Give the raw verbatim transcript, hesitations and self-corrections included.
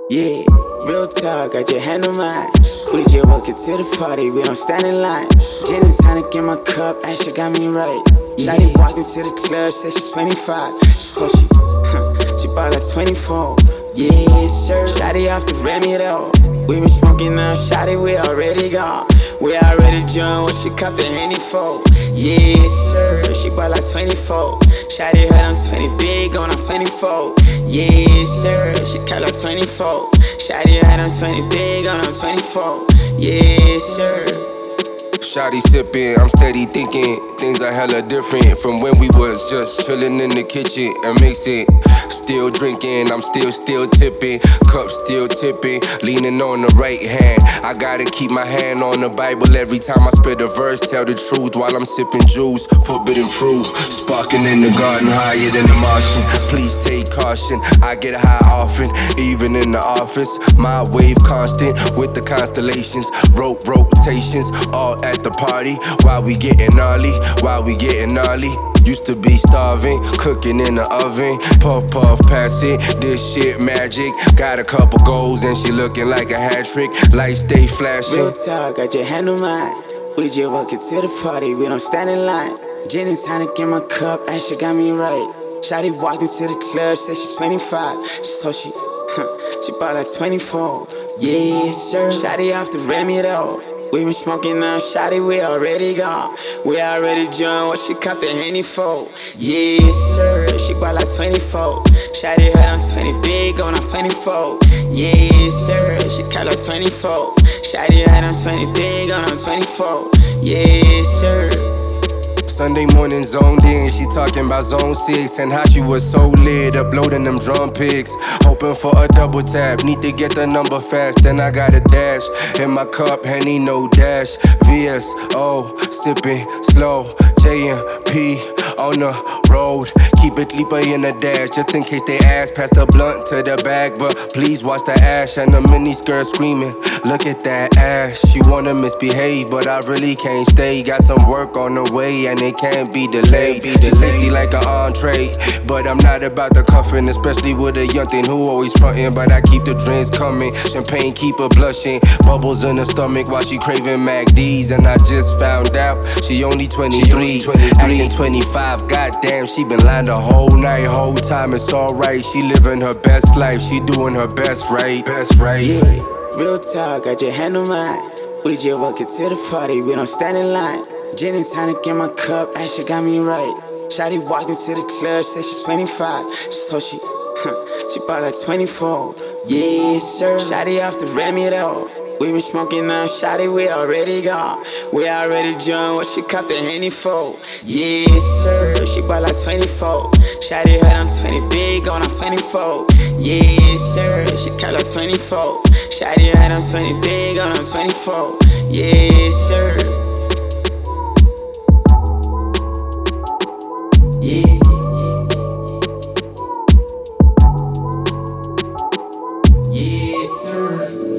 Yeah, real talk, I just handle mine. We just walk into the party, we don't stand in line. Gin and tonic in my cup, Asha got me right. Shawty walked into the club, said she twenty-five. So she, she bought like twenty-four. Yeah, sir. Shawty off the Remy though. We been smoking now, shawty, we already gone. We already drunk, what she cup the Henny for? Yeah, sir. She bought like twenty-four. Shawty heard I'm twenty big, going on twenty-four. Yeah, sir. She cut like twenty-four. Shawty heard I'm twenty big, going on twenty-four. Yeah, sir. Shawty sippin', I'm steady thinking things are hella different from when we was just chillin' in the kitchen and mixing. Still drinking, I'm still, still tipping. Cup still tipping, leaning on the right hand. I gotta keep my hand on the Bible every time I spit a verse. Tell the truth while I'm sipping juice, forbidden fruit. Sparking in the garden higher than the Martian. Please take caution, I get high often, even in the office. My wave constant with the constellations. Rope rotations, all at the party. While we getting gnarly, while we getting gnarly. Used to be starving, cooking in the oven. Puff, puff, pass it, this shit magic. Got a couple goals and she looking like a hat trick. Lights stay flashing. Real talk, I just handle mine. We just walk into the party, we don't stand in line. Gin and tonic in my cup, Asha got me right. Shawty walked into the club, said she twenty-five. So she, she bought like twenty-four. Yeah, sir. Shawty off the Remy though. We been smoking now, shawty, we already gone. We already drunk, what she cup the Henny for? Yeah, sir. She bought like twenty-four. Shawty heard I'm twenty big, going on twenty-four. Yeah, sir. She cut like twenty-four. Shawty heard I'm twenty big, going on twenty-four. Yeah, sir. Sunday morning zoned in, she talking about zone six and how she was so lit, uploading them drum pics. Hoping for a double tap, need to get the number fast, then I got a dash. In my cup, Henny, no dash. V S O, sipping slow, J M P on the road. Keep it deeper in the dash, just in case they ask. Pass the blunt to the bag, but please watch the ash. And the mini skirt screaming, look at that ass. She wanna misbehave, but I really can't stay. Got some work on the way, and it can't be delayed. She's tasty like an entree, but I'm not about the cuffin', especially with a young thing who always frontin'. But I keep the drinks coming, champagne keep her blushing. Bubbles in her stomach while she craving Mac D's. And I just found out she only twenty-three, acting twenty-five. Goddamn, she been lying the whole night, whole time. It's alright, she living her best life, she doing her best right, best right. Yeah, real talk, I just handle mine. We just walk into the party, we don't stand in line. Gin and tonic in my cup, Asha got me right. Shawty walked into the club, said she twenty-five. So she, she bought like twenty-four. Yeah, sir. Shawty off the Remy though. We been smoking now, shawty, we already gone. We already drunk, what she cup the Henny for? Yeah, sir. She bought like twenty-four. Shawty heard I'm twenty big, going on twenty-four. Yeah, sir. She cut like twenty-four. Shawty heard I'm twenty big, going on twenty-four. Yeah, sir. Yeah. Yeah, sir.